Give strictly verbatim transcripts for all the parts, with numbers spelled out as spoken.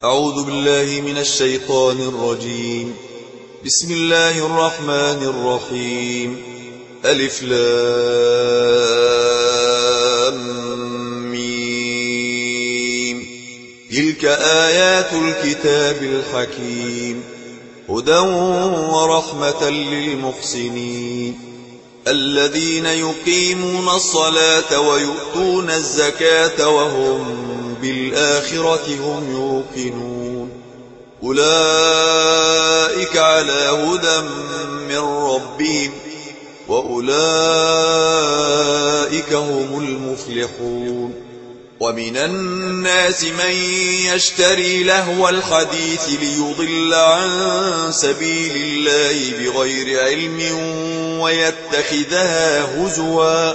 أعوذ بالله من الشيطان الرجيم. بسم الله الرحمن الرحيم. ألف لام ميم. تلك آيات الكتاب الحكيم، هدى ورحمة للمحسنين الذين يقيمون الصلاة ويؤتون الزكاة وهم بالآخرة هم يوقنون. أولئك على هدى من ربهم وأولئك هم المفلحون. ومن الناس من يشتري لهو الحديث ليضل عن سبيل الله بغير علم ويتخذها هزوا،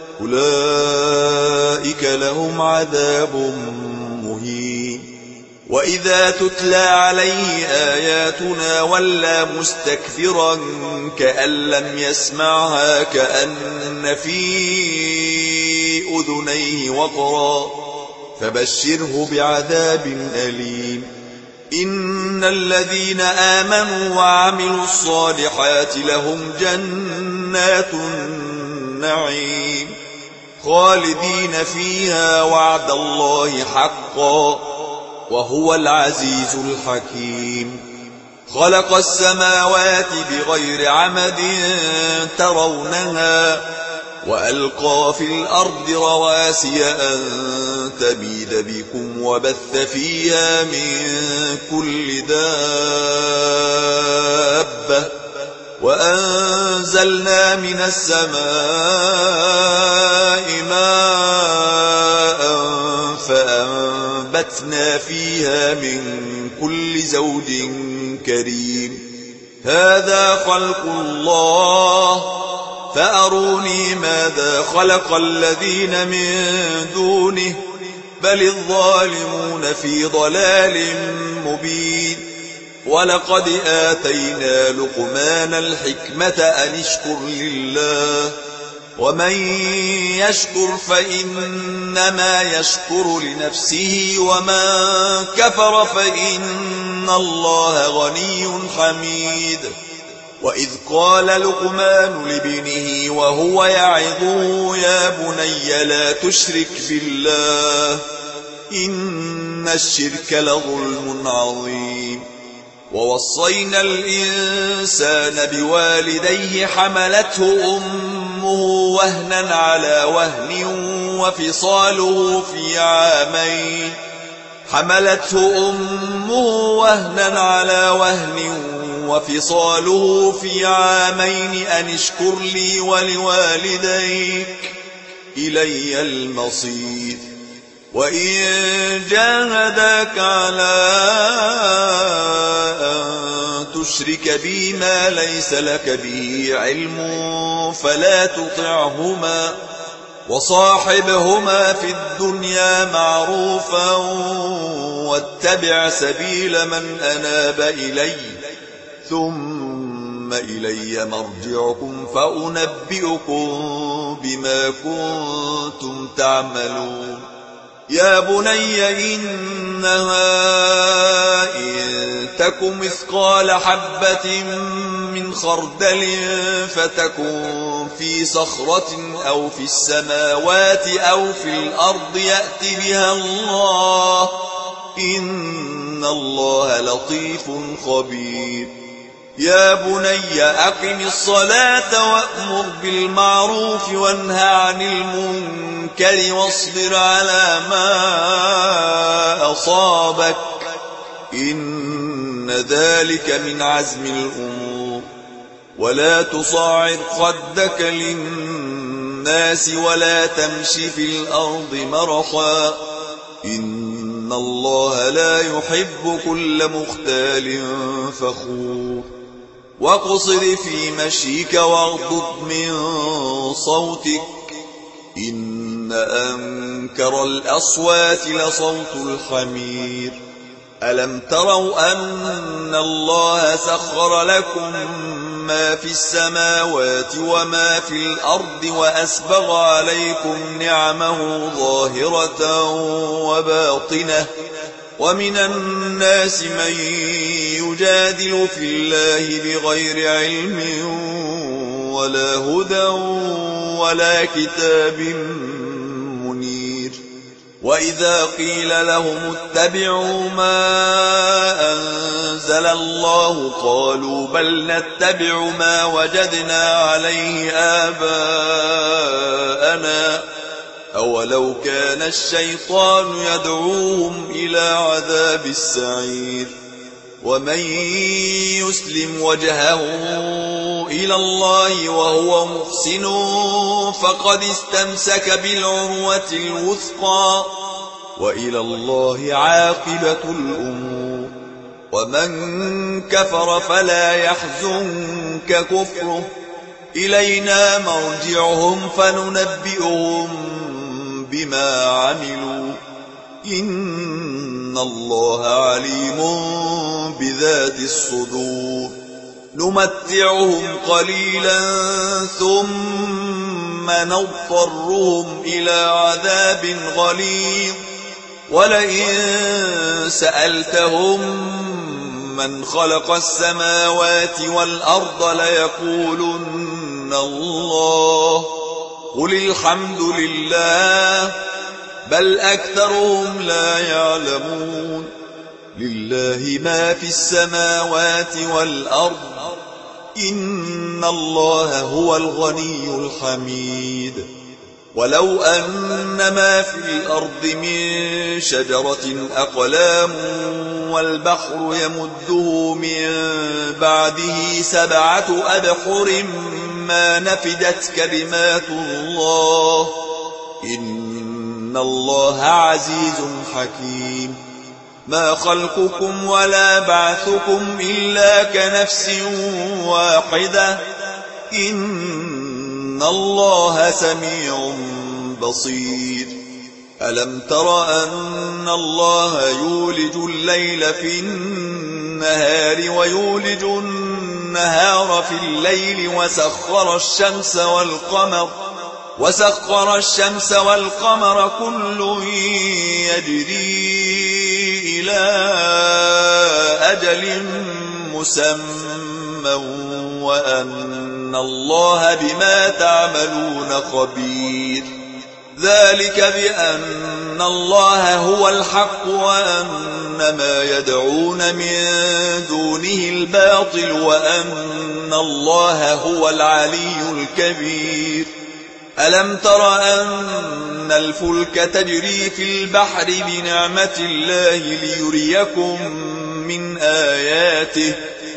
أولئك لهم عذاب مهين. وإذا تتلى عليه آياتنا ولى مستكثرا كأن لم يسمعها كأن في أذنيه وقرا، فبشره بعذاب أليم. إن الذين آمنوا وعملوا الصالحات لهم جنات النعيم خالدين فيها وعد الله حقا وهو العزيز الحكيم. خلق السماوات بغير عمد ترونها وألقى في الأرض رواسي أن تميد بكم وبث فيها من كل دابة وأنزلنا من السماء ماء فأنبتنا فيها من كل زوج كريم. هذا خلق الله فأروني ماذا خلق الذين من دونه بل الظالمون في ضلال مبين. ولقد آتينا لقمان الحكمة أن اشكر لله ومن يشكر فإنما يشكر لنفسه ومن كفر فإن الله غني حميد. وإذ قال لقمان لابنه وهو يعظه يا بني لا تشرك بالله إن الشرك لظلم عظيم. ووصينا الإنسان بوالديه حملته أمه وهنا على وهن وفصاله في عامين حملته أمه وهنا على وهن وفصاله في عامين أن اشكر لي ولوالديك إلي المصير. وإن جاهداك على أن تشرك بي ما ليس لك به علم فلا تطعهما وصاحبهما في الدنيا معروفا واتبع سبيل من أناب إلي ثم إلي مرجعكم فأنبئكم بما كنتم تعملون. يا بني إنها إن تك مثقال حبة من خردل فتكن في صخرة أو في السماوات أو في الأرض يأت بها الله إن الله لطيف خبير. يا بني أقم الصلاة وأمر بالمعروف وانهى عن المنكر واصبر على ما أصابك إن ذلك من عزم الأمور. ولا تصاعر خدك للناس ولا تمش في الأرض مرحا إن الله لا يحب كل مختال فخور. واقصد في مشيك واغضض من صوتك إن أنكر الأصوات لصوت الحمير. ألم تروا أن الله سخر لكم ما في السماوات وما في الأرض وأسبغ عليكم نعمه ظاهرة وباطنة ومن الناس من يجادل في الله بغير علم ولا هدى ولا كتاب منير. وإذا قيل لهم اتبعوا ما أنزل الله قالوا بل نتبع ما وجدنا عليه آباءنا أولو كان الشيطان يدعوهم إلى عذاب السعير. ومن يسلم وجهه إلى الله وهو محسن فقد استمسك بالعروة الوثقى وإلى الله عاقبة الأمور. ومن كفر فلا يحزنك كفره إلينا مرجعهم فننبئهم بما عملوا إن الله عليم بذات الصدور. نمتعهم قليلا ثم نضطرهم إلى عذاب غليظ ولئن سألتهم من خلق السماوات والأرض ليقولن الله قل الحمد لله بل أكثرهم لا يعلمون. لله ما في السماوات والأرض إن الله هو الغني الحميد. ولو أن ما في الأرض من شجرة أقلام والبحر يمده من بعده سبعة أبحر ما نفدت كلمات الله إن الله عزيز حكيم. ما خلقكم ولا بعثكم إلا كنفس واحدة إن الله سميع بصير. ألم تر أن الله يولج الليل في النهار ويولج النهار في الليل وسخر الشمس والقمر وسخر الشمس والقمر كل يجري إلى أجل مسمى وأن الله بما تعملون خبير. ذلك بأن الله هو الحق وأن ما يدعون من دونه الباطل وأن الله هو العلي الكبير. ألم تر أن الفلك تجري في البحر بنعمة الله ليريكم من آياته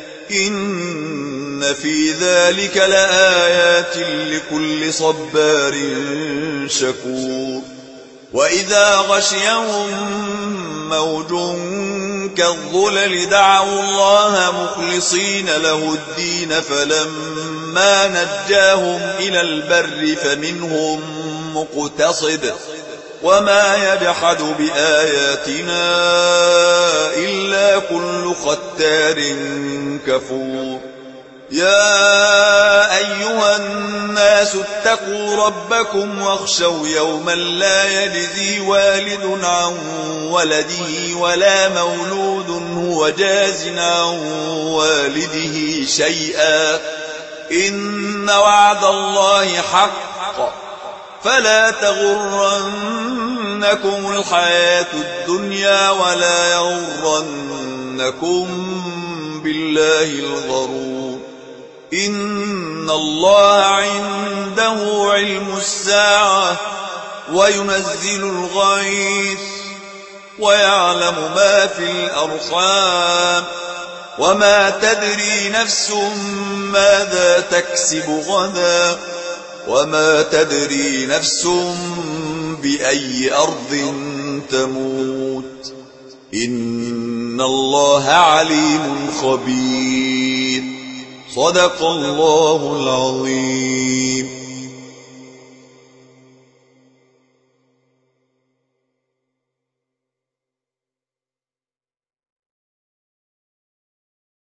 إن في ذلك لآيات لكل صبار شكور. وإذا غشيهم موج كالظلل دعوا الله مخلصين له الدين فلما نجاهم إلى البر فمنهم مقتصد وما يجحد بآياتنا إلا كل ختار كفور. يا أيها الناس اتقوا ربكم واخشوا يوما لا يجزي والد عن ولده ولا مولود هو جاز عن والده شيئا إن وعد الله حق فلا تغرنكم الحياة الدنيا ولا يغرنكم بالله الغرور. إن الله عنده علم الساعة وينزل الغيث ويعلم ما في الأرحام وما تدري نفس ماذا تكسب غدا وما تدري نفس بأي أرض تموت إن الله عليم خبير. صدق الله العظيم.